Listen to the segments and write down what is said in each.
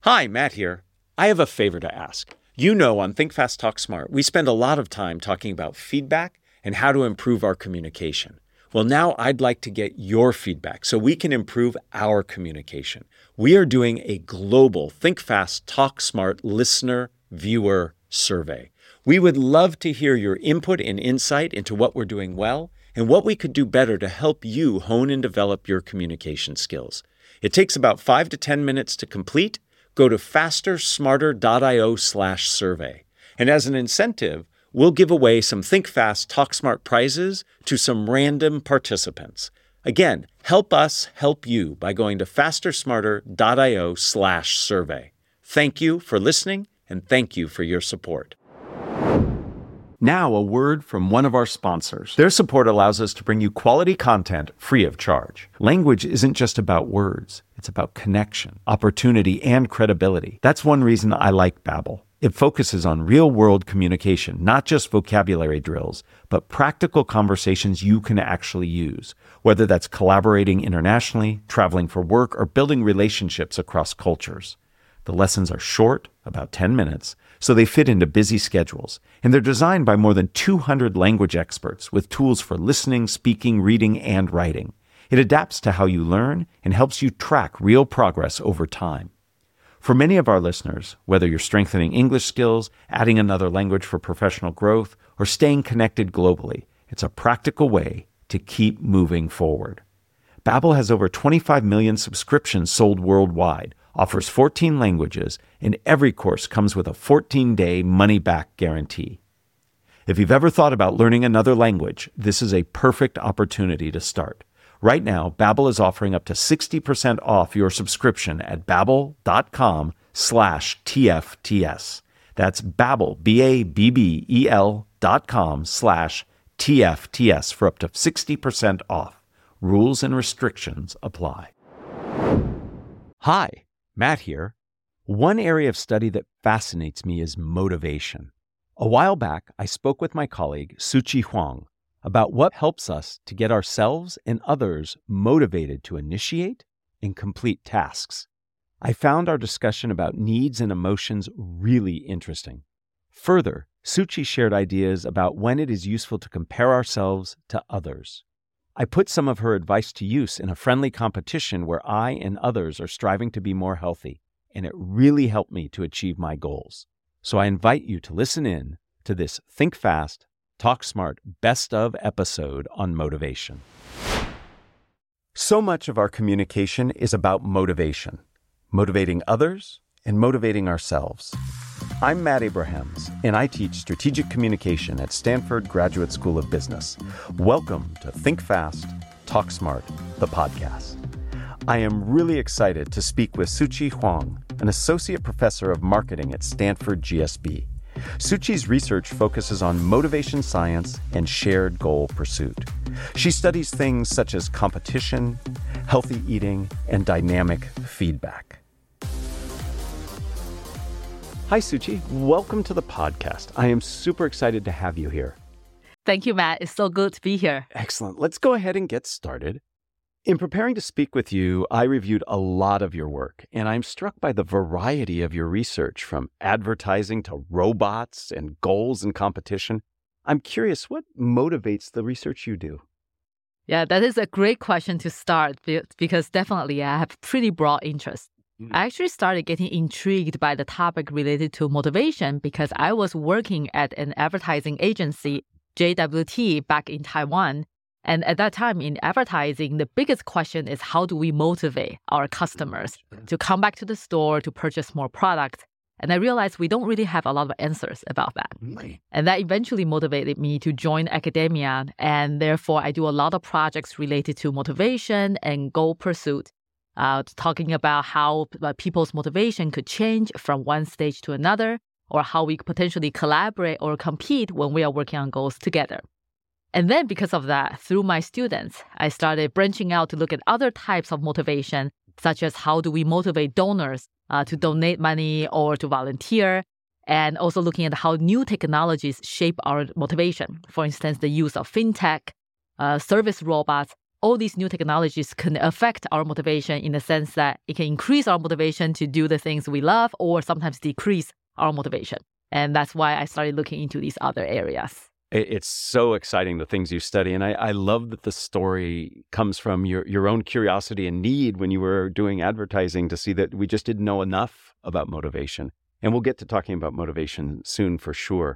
Hi, Matt here. I have a favor to ask. You know, on Think Fast, Talk Smart, we spend a lot of time talking about feedback and how to improve our communication. Well, now I'd like to get your feedback so we can improve our communication. We are doing a global Think Fast, Talk Smart listener viewer survey. We would love to hear your input and insight into what we're doing well and what we could do better to help you hone and develop your communication skills. It takes about 5 to 10 minutes to complete. Go to fastersmarter.io/survey. And as an incentive, we'll give away some Think Fast, Talk Smart prizes to some random participants. Again, help us help you by going to fastersmarter.io/survey. Thank you for listening, and thank you for your support. Now, a word from one of our sponsors. Their support allows us to bring you quality content free of charge. Language isn't just about words. It's about connection, opportunity, and credibility. That's one reason I like Babbel. It focuses on real-world communication, not just vocabulary drills, but practical conversations you can actually use, whether that's collaborating internationally, traveling for work, or building relationships across cultures. The lessons are short, about 10 minutes, so they fit into busy schedules, and they're designed by more than 200 language experts with tools for listening, speaking, reading, and writing. It adapts to how you learn and helps you track real progress over time. For many of our listeners, whether you're strengthening English skills, adding another language for professional growth, or staying connected globally, it's a practical way to keep moving forward. Babbel has over 25 million subscriptions sold worldwide, offers 14 languages, and every course comes with a 14-day money-back guarantee. If you've ever thought about learning another language, this is a perfect opportunity to start. Right now, Babbel is offering up to 60% off your subscription at babbel.com/TFTS. That's Babbel, BABBEL.com/TFTS for up to 60% off. Rules and restrictions apply. Hi, Matt here. One area of study that fascinates me is motivation. A while back, I spoke with my colleague, Suchi Huang, about what helps us to get ourselves and others motivated to initiate and complete tasks. I found our discussion about needs and emotions really interesting. Further, Suchi shared ideas about when it is useful to compare ourselves to others. I put some of her advice to use in a friendly competition where I and others are striving to be more healthy, and it really helped me to achieve my goals. So I invite you to listen in to this Think Fast, Talk Smart Best of episode on motivation. So much of our communication is about motivation, motivating others and motivating ourselves. I'm Matt Abrahams, and I teach strategic communication at Stanford Graduate School of Business. Welcome to Think Fast, Talk Smart, the podcast. I am really excited to speak with Suchi Huang, an associate professor of marketing at Stanford GSB. Suchi's research focuses on motivation science and shared goal pursuit. She studies things such as competition, healthy eating, and dynamic feedback. Hi, Suchi. Welcome to the podcast. I am super excited to have you here. Thank you, Matt. It's so good to be here. Excellent. Let's go ahead and get started. In preparing to speak with you, I reviewed a lot of your work, and I'm struck by the variety of your research, from advertising to robots and goals and competition. I'm curious, what motivates the research you do? Yeah, that is a great question to start because definitely I have pretty broad interest. I actually started getting intrigued by the topic related to motivation because I was working at an advertising agency, JWT, back in Taiwan. And at that time in advertising, the biggest question is how do we motivate our customers to come back to the store to purchase more products? And I realized we don't really have a lot of answers about that. And that eventually motivated me to join academia. And therefore, I do a lot of projects related to motivation and goal pursuit. Talking about how people's motivation could change from one stage to another, or how we could potentially collaborate or compete when we are working on goals together. And then because of that, through my students, I started branching out to look at other types of motivation, such as how do we motivate donors to donate money or to volunteer, and also looking at how new technologies shape our motivation. For instance, the use of fintech, service robots, all these new technologies can affect our motivation in the sense that it can increase our motivation to do the things we love or sometimes decrease our motivation. And that's why I started looking into these other areas. It's so exciting, the things you study. And I love that the story comes from your own curiosity and need when you were doing advertising to see that we just didn't know enough about motivation. And we'll get to talking about motivation soon for sure.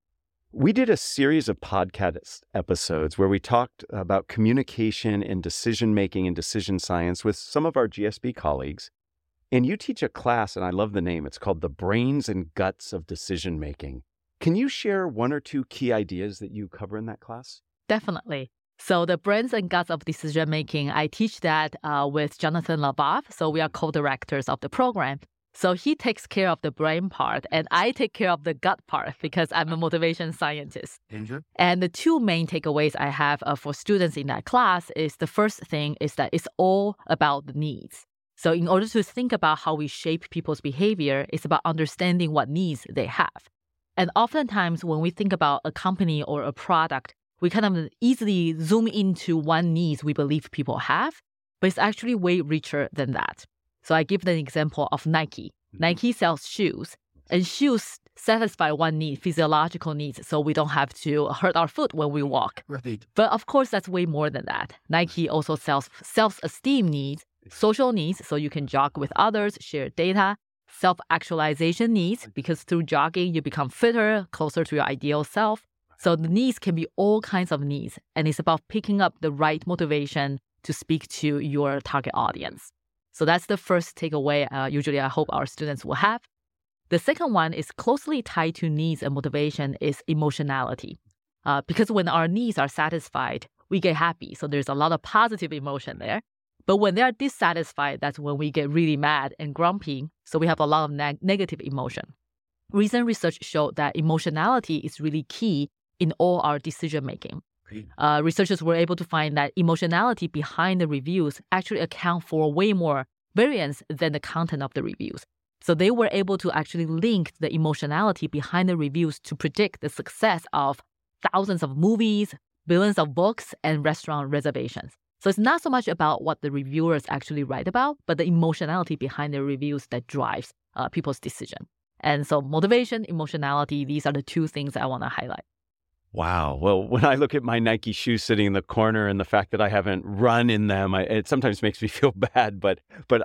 We did a series of podcast episodes where we talked about communication and decision-making and decision science with some of our GSB colleagues. And you teach a class, and I love the name. It's called The Brains and Guts of Decision-Making. Can you share one or two key ideas that you cover in that class? Definitely. So the brains and guts of decision making, I teach that with Jonathan Labov. So we are co-directors of the program. So he takes care of the brain part and I take care of the gut part because I'm a motivation scientist. Mm-hmm. And the two main takeaways I have for students in that class is the first thing is that it's all about the needs. So in order to think about how we shape people's behavior, it's about understanding what needs they have. And oftentimes when we think about a company or a product, we kind of easily zoom into one needs we believe people have, but it's actually way richer than that. So I give the example of Nike. Nike sells shoes, and shoes satisfy one need, physiological needs, so we don't have to hurt our foot when we walk. Right. But of course, that's way more than that. Nike also sells self-esteem needs, social needs, so you can jog with others, share data, self-actualization needs, because through jogging, you become fitter, closer to your ideal self. So the needs can be all kinds of needs, and it's about picking up the right motivation to speak to your target audience. So that's the first takeaway usually I hope our students will have. The second one is closely tied to needs and motivation is emotionality. Because when our needs are satisfied, we get happy. So there's a lot of positive emotion there. But when they are dissatisfied, that's when we get really mad and grumpy. So we have a lot of negative emotion. Recent research showed that emotionality is really key in all our decision making. Researchers were able to find that emotionality behind the reviews actually account for way more variance than the content of the reviews. So they were able to actually link the emotionality behind the reviews to predict the success of thousands of movies, billions of books, and restaurant reservations. So it's not so much about what the reviewers actually write about, but the emotionality behind the reviews that drives people's decision. And so motivation, emotionality, these are the two things I want to highlight. Wow. Well, when I look at my Nike shoes sitting in the corner and the fact that I haven't run in them, it sometimes makes me feel bad, but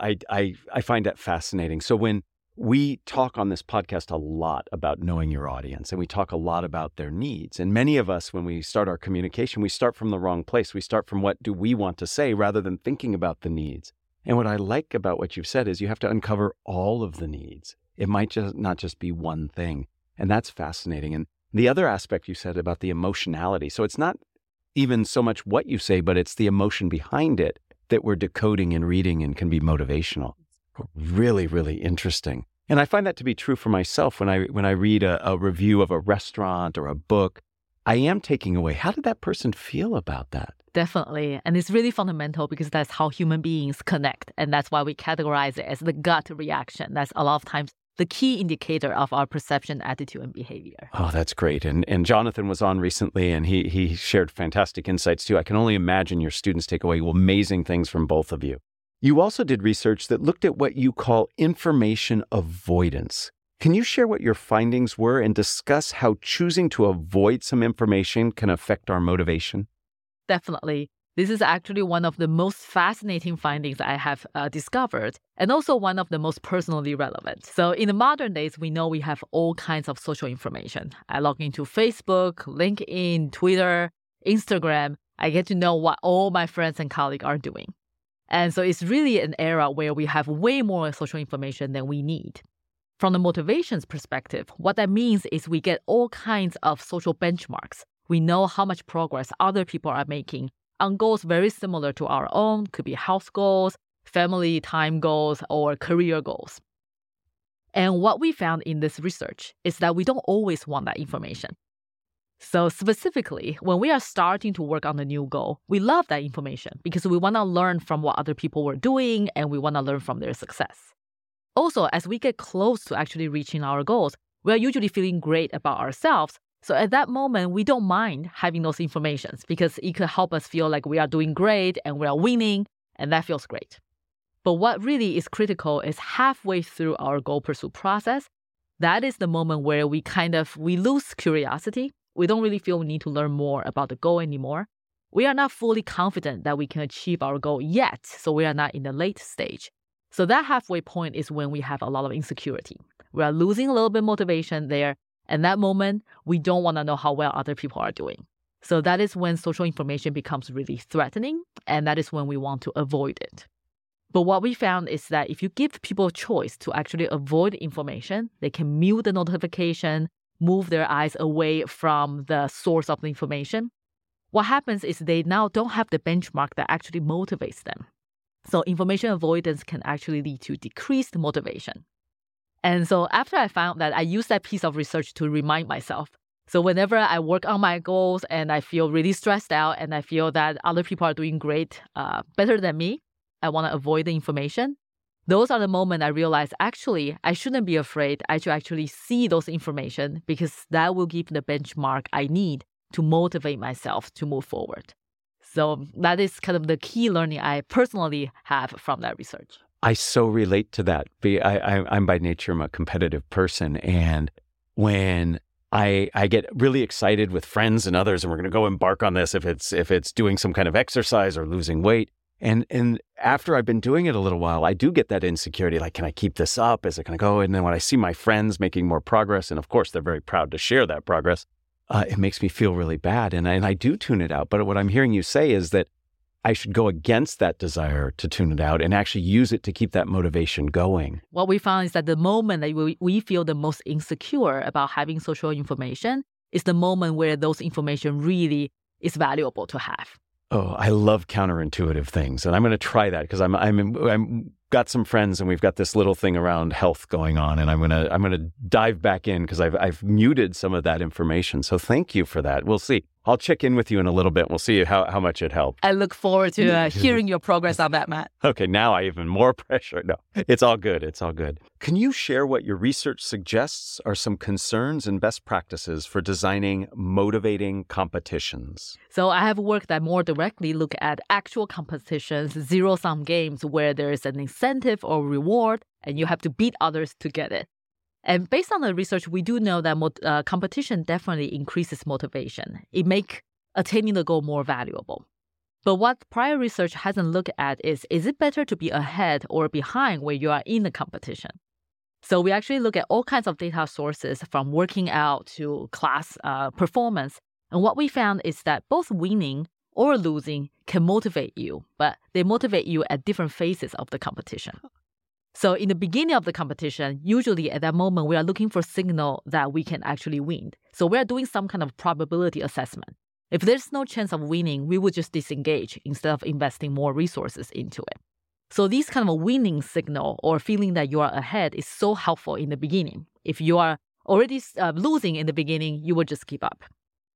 I find that fascinating. So when we talk on this podcast a lot about knowing your audience and we talk a lot about their needs, and many of us, when we start our communication, we start from the wrong place. We start from what do we want to say rather than thinking about the needs. And what I like about what you've said is you have to uncover all of the needs. It might not just be one thing. And that's fascinating. And the other aspect you said about the emotionality. So it's not even so much what you say, but it's the emotion behind it that we're decoding and reading and can be motivational. Really, really interesting. And I find that to be true for myself when I read a review of a restaurant or a book. I am taking away, how did that person feel about that? Definitely. And it's really fundamental because that's how human beings connect. And that's why we categorize it as the gut reaction. That's a lot of times the key indicator of our perception, attitude, and behavior. Oh, that's great. And Jonathan was on recently, and he shared fantastic insights too. I can only imagine your students take away amazing things from both of you. You also did research that looked at what you call information avoidance. Can you share what your findings were and discuss how choosing to avoid some information can affect our motivation? Definitely. This is actually one of the most fascinating findings I have discovered, and also one of the most personally relevant. So in the modern days, we know we have all kinds of social information. I log into Facebook, LinkedIn, Twitter, Instagram. I get to know what all my friends and colleagues are doing. And so it's really an era where we have way more social information than we need. From the motivations perspective, what that means is we get all kinds of social benchmarks. We know how much progress other people are making on goals very similar to our own, could be health goals, family time goals, or career goals. And what we found in this research is that we don't always want that information. So specifically, when we are starting to work on a new goal, we love that information because we want to learn from what other people were doing and we want to learn from their success. Also, as we get close to actually reaching our goals, we are usually feeling great about ourselves, So at that moment, we don't mind having those informations because it could help us feel like we are doing great and we are winning, and that feels great. But what really is critical is halfway through our goal pursuit process. That is the moment where we lose curiosity. We don't really feel we need to learn more about the goal anymore. We are not fully confident that we can achieve our goal yet, so we are not in the late stage. So that halfway point is when we have a lot of insecurity. We are losing a little bit of motivation there. And that moment, we don't want to know how well other people are doing. So that is when social information becomes really threatening, and that is when we want to avoid it. But what we found is that if you give people a choice to actually avoid information, they can mute the notification, move their eyes away from the source of the information. What happens is they now don't have the benchmark that actually motivates them. So information avoidance can actually lead to decreased motivation. And so after I found that, I used that piece of research to remind myself. So whenever I work on my goals and I feel really stressed out and I feel that other people are doing great, better than me, I want to avoid the information. Those are the moments I realize, actually, I shouldn't be afraid. I should actually see those information because that will give the benchmark I need to motivate myself to move forward. So that is kind of the key learning I personally have from that research. I so relate to that. I'm by nature, I'm a competitive person. And when I get really excited with friends and others, and we're going to go embark on this, if it's doing some kind of exercise or losing weight. And after I've been doing it a little while, I do get that insecurity, like, can I keep this up? Is it going to go? And then when I see my friends making more progress, and of course, they're very proud to share that progress, it makes me feel really bad. And I do tune it out. But what I'm hearing you say is that I should go against that desire to tune it out and actually use it to keep that motivation going. What we found is that the moment that we feel the most insecure about having social information is the moment where those information really is valuable to have. Oh, I love counterintuitive things. And I'm going to try that because I'm got some friends and we've got this little thing around health going on. And I'm going to dive back in because I've muted some of that information. So thank you for that. We'll see. I'll check in with you in a little bit. We'll see how much it helped. I look forward to hearing your progress on that, Matt. Okay, now I have even more pressure. No, it's all good. It's all good. Can you share what your research suggests are some concerns and best practices for designing motivating competitions? So I have work that more directly look at actual competitions, zero-sum games where there is an incentive or reward and you have to beat others to get it. And based on the research, we do know that competition definitely increases motivation. It makes attaining the goal more valuable. But what prior research hasn't looked at is it better to be ahead or behind where you are in the competition? So we actually look at all kinds of data sources from working out to class performance. And what we found is that both winning or losing can motivate you, but they motivate you at different phases of the competition. So in the beginning of the competition, usually at that moment, we are looking for signal that we can actually win. So we are doing some kind of probability assessment. If there's no chance of winning, we would just disengage instead of investing more resources into it. So these kind of winning signal or feeling that you are ahead is so helpful in the beginning. If you are already losing in the beginning, you will just keep up.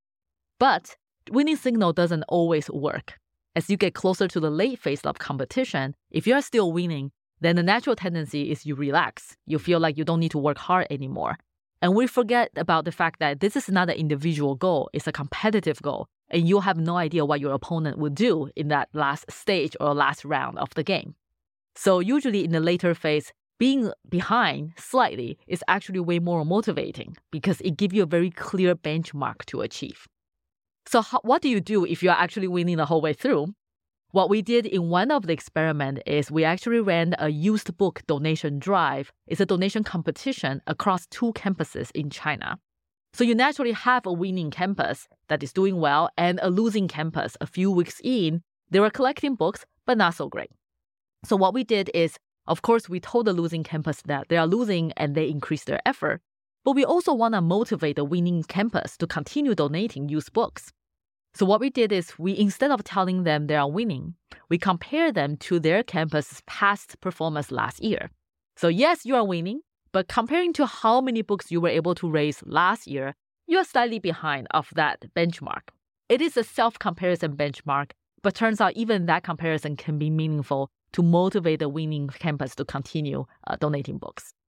But winning signal doesn't always work. As you get closer to the late phase of competition, if you are still winning, then the natural tendency is you relax. You feel like you don't need to work hard anymore. And we forget about the fact that this is not an individual goal, it's a competitive goal. And you have no idea what your opponent will do in that last stage or last round of the game. So usually in the later phase, being behind slightly is actually way more motivating because it gives you a very clear benchmark to achieve. So what do you do if you're actually winning the whole way through? What we did in one of the experiments is we actually ran a used book donation drive. It's a donation competition across 2 campuses in China. So you naturally have a winning campus that is doing well and a losing campus. A few weeks in, they were collecting books, but not so great. So what we did is, of course, we told the losing campus that they are losing and they increase their effort. But we also want to motivate the winning campus to continue donating used books. So what we did is instead of telling them they are winning, we compare them to their campus's past performance last year. So yes, you are winning, but comparing to how many books you were able to raise last year, you are slightly behind of that benchmark. It is a self-comparison benchmark, but turns out even that comparison can be meaningful to motivate the winning campus to continue donating books.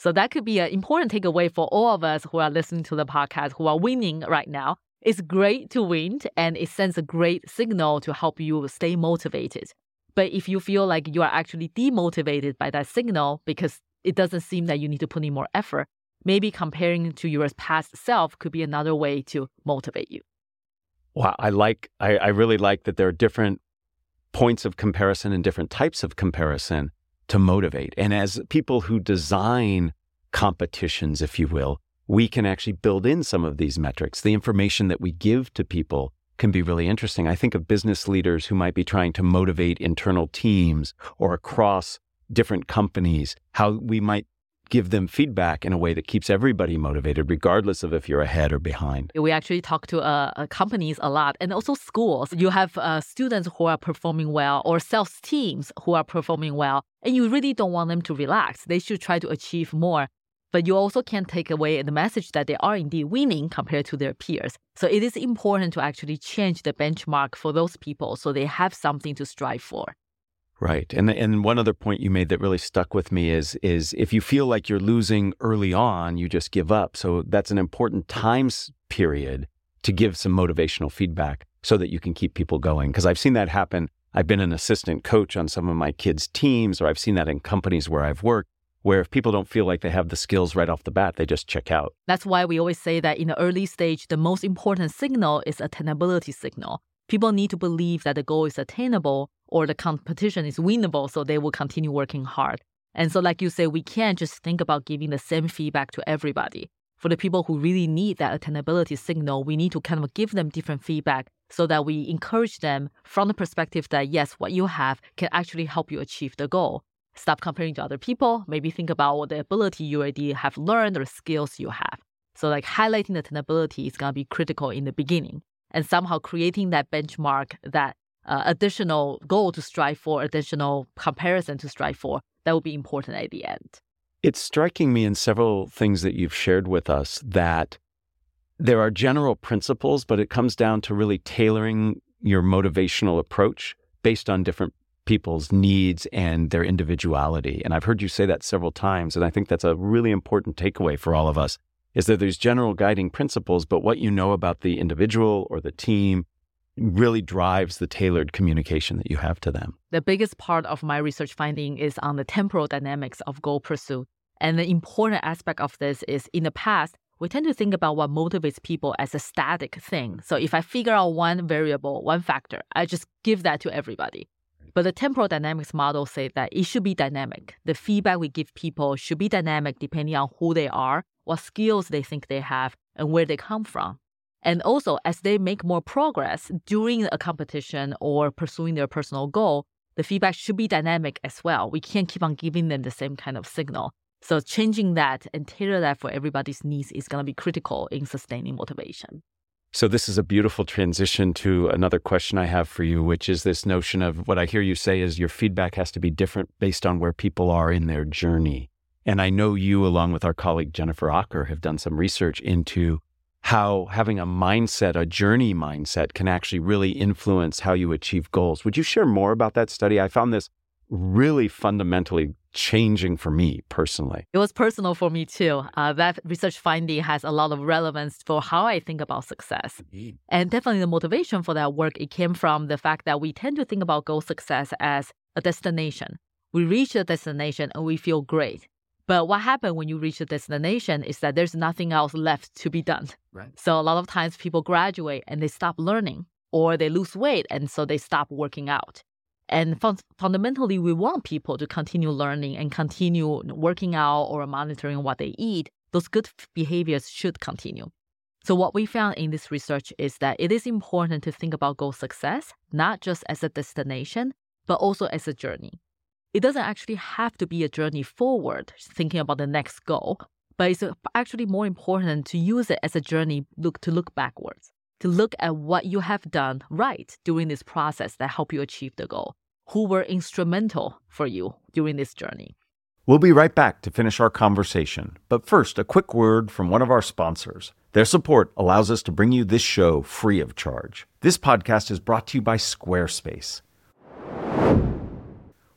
So that could be an important takeaway for all of us who are listening to the podcast, who are winning right now. It's great to win, and it sends a great signal to help you stay motivated. But if you feel like you are actually demotivated by that signal because it doesn't seem that you need to put in more effort, maybe comparing to your past self could be another way to motivate you. Wow, I really like that there are different points of comparison and different types of comparison to motivate. And as people who design competitions, if you will, we can actually build in some of these metrics. The information that we give to people can be really interesting. I think of business leaders who might be trying to motivate internal teams or across different companies, how we might give them feedback in a way that keeps everybody motivated, regardless of if you're ahead or behind. We actually talk to companies a lot, and also schools. You have students who are performing well or sales teams who are performing well, and you really don't want them to relax. They should try to achieve more. But you also can't take away the message that they are indeed winning compared to their peers. So it is important to actually change the benchmark for those people so they have something to strive for. Right. And one other point you made that really stuck with me is if you feel like you're losing early on, you just give up. So that's an important time period to give some motivational feedback so that you can keep people going. Because I've seen that happen. I've been an assistant coach on some of my kids' teams, or I've seen that in companies where I've worked, where if people don't feel like they have the skills right off the bat, they just check out. That's why we always say that in the early stage, the most important signal is attainability signal. People need to believe that the goal is attainable or the competition is winnable, so they will continue working hard. And so like you say, we can't just think about giving the same feedback to everybody. For the people who really need that attainability signal, we need to kind of give them different feedback so that we encourage them from the perspective that, yes, what you have can actually help you achieve the goal. Stop comparing to other people. Maybe think about what the ability you already have learned or skills you have. So like highlighting the attainability is going to be critical in the beginning. And somehow creating that benchmark, that additional goal to strive for, additional comparison to strive for, that will be important at the end. It's striking me in several things that you've shared with us that there are general principles, but it comes down to really tailoring your motivational approach based on different people's needs and their individuality. And I've heard you say that several times, and I think that's a really important takeaway for all of us, is that there's general guiding principles, but what you know about the individual or the team really drives the tailored communication that you have to them. The biggest part of my research finding is on the temporal dynamics of goal pursuit. And the important aspect of this is in the past, we tend to think about what motivates people as a static thing. So if I figure out one variable, one factor, I just give that to everybody. But the temporal dynamics model says that it should be dynamic. The feedback we give people should be dynamic depending on who they are, what skills they think they have, and where they come from. And also, as they make more progress during a competition or pursuing their personal goal, the feedback should be dynamic as well. We can't keep on giving them the same kind of signal. So changing that and tailor that for everybody's needs is going to be critical in sustaining motivation. So this is a beautiful transition to another question I have for you, which is this notion of what I hear you say is your feedback has to be different based on where people are in their journey. And I know you, along with our colleague Jennifer Acker, have done some research into how having a mindset, a journey mindset, can actually really influence how you achieve goals. Would you share more about that study? I found this really fundamentally changing for me personally. It was personal for me too. That research finding has a lot of relevance for how I think about success. Indeed. And definitely the motivation for that work, it came from the fact that we tend to think about goal success as a destination. We reach the destination and we feel great. But what happens when you reach the destination is that there's nothing else left to be done. Right. So a lot of times people graduate and they stop learning, or they lose weight and so they stop working out. And fundamentally, we want people to continue learning and continue working out or monitoring what they eat. Those good behaviors should continue. So what we found in this research is that it is important to think about goal success, not just as a destination, but also as a journey. It doesn't actually have to be a journey forward, thinking about the next goal, but it's actually more important to use it as a journey to look backwards, to look at what you have done right during this process that help you achieve the goal, who were instrumental for you during this journey. We'll be right back to finish our conversation, but first, a quick word from one of our sponsors. Their support allows us to bring you this show free of charge. This podcast is brought to you by Squarespace.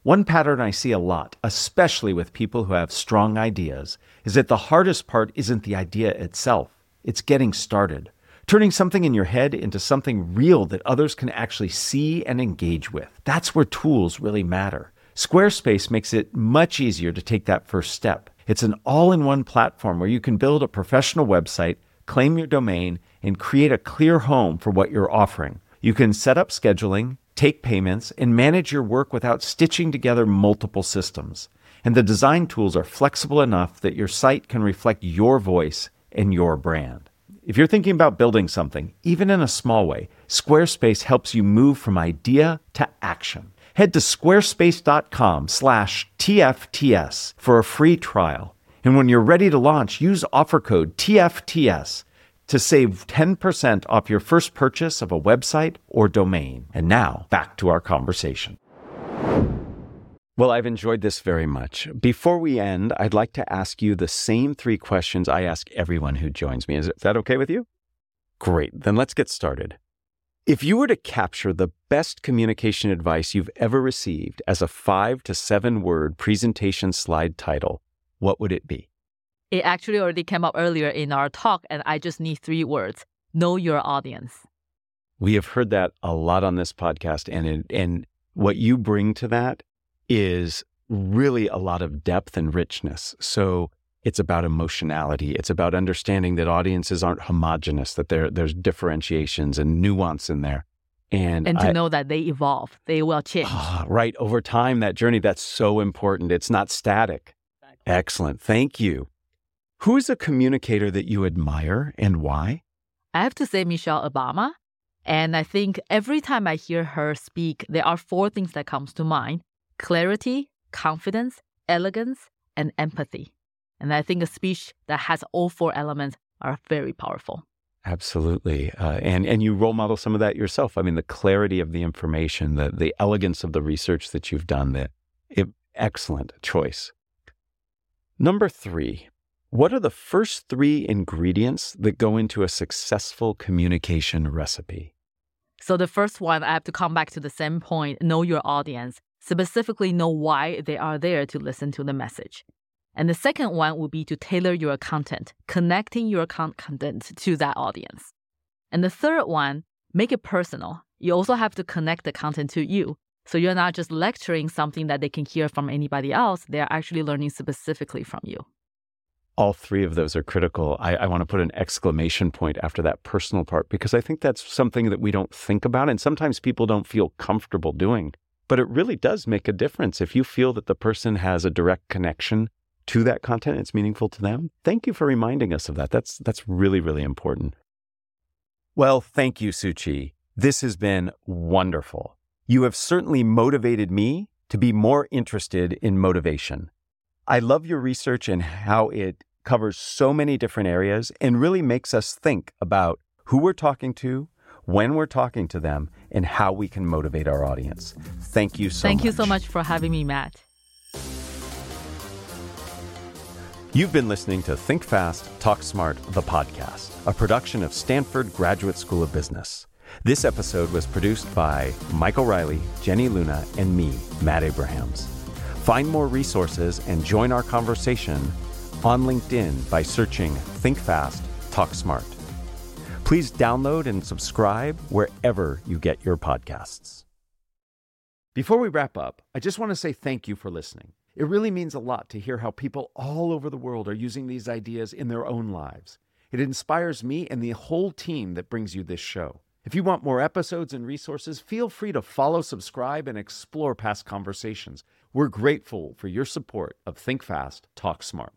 One pattern I see a lot, especially with people who have strong ideas, is that the hardest part isn't the idea itself. It's getting started. Turning something in your head into something real that others can actually see and engage with. That's where tools really matter. Squarespace makes it much easier to take that first step. It's an all-in-one platform where you can build a professional website, claim your domain, and create a clear home for what you're offering. You can set up scheduling, take payments, and manage your work without stitching together multiple systems. And the design tools are flexible enough that your site can reflect your voice and your brand. If you're thinking about building something, even in a small way, Squarespace helps you move from idea to action. Head to squarespace.com/TFTS for a free trial. And when you're ready to launch, use offer code TFTS to save 10% off your first purchase of a website or domain. And now, back to our conversation. Well, I've enjoyed this very much. Before we end, I'd like to ask you the same 3 questions I ask everyone who joins me. Is that okay with you? Great. Then let's get started. If you were to capture the best communication advice you've ever received as a 5 to 7 word presentation slide title, what would it be? It actually already came up earlier in our talk, and I just need 3 words. Know your audience. We have heard that a lot on this podcast, and what you bring to that is really a lot of depth and richness. So it's about emotionality. It's about understanding that audiences aren't homogenous, that there's differentiations and nuance in there. And to know that they evolve, they will change. Right. Over time, that journey, that's so important. It's not static. Exactly. Excellent. Thank you. Who is a communicator that you admire and why? I have to say Michelle Obama. And I think every time I hear her speak, there are 4 things that comes to mind: clarity, confidence, elegance, and empathy. And I think a speech that has all 4 elements are very powerful. Absolutely. And you role model some of that yourself. I mean, the clarity of the information, the elegance of the research that you've done, excellent choice. Number 3, what are the first 3 ingredients that go into a successful communication recipe? So the first one, I have to come back to the same point, know your audience. Specifically know why they are there to listen to the message. And the second one would be to tailor your content, connecting your content to that audience. And the third one, make it personal. You also have to connect the content to you. So you're not just lecturing something that they can hear from anybody else. They're actually learning specifically from you. All 3 of those are critical. I want to put an exclamation point after that personal part, because I think that's something that we don't think about. And sometimes people don't feel comfortable doing. But it really does make a difference. If you feel that the person has a direct connection to that content, it's meaningful to them. Thank you for reminding us of that. That's really, really important. Well, thank you, Suu Kyi. This has been wonderful. You have certainly motivated me to be more interested in motivation. I love your research and how it covers so many different areas and really makes us think about who we're talking to, when we're talking to them, and how we can motivate our audience. Thank you so much. Thank you so much for having me, Matt. You've been listening to Think Fast, Talk Smart, the podcast, a production of Stanford Graduate School of Business. This episode was produced by Michael Riley, Jenny Luna, and me, Matt Abrahams. Find more resources and join our conversation on LinkedIn by searching Think Fast, Talk Smart. Please download and subscribe wherever you get your podcasts. Before we wrap up, I just want to say thank you for listening. It really means a lot to hear how people all over the world are using these ideas in their own lives. It inspires me and the whole team that brings you this show. If you want more episodes and resources, feel free to follow, subscribe, and explore past conversations. We're grateful for your support of Think Fast, Talk Smart.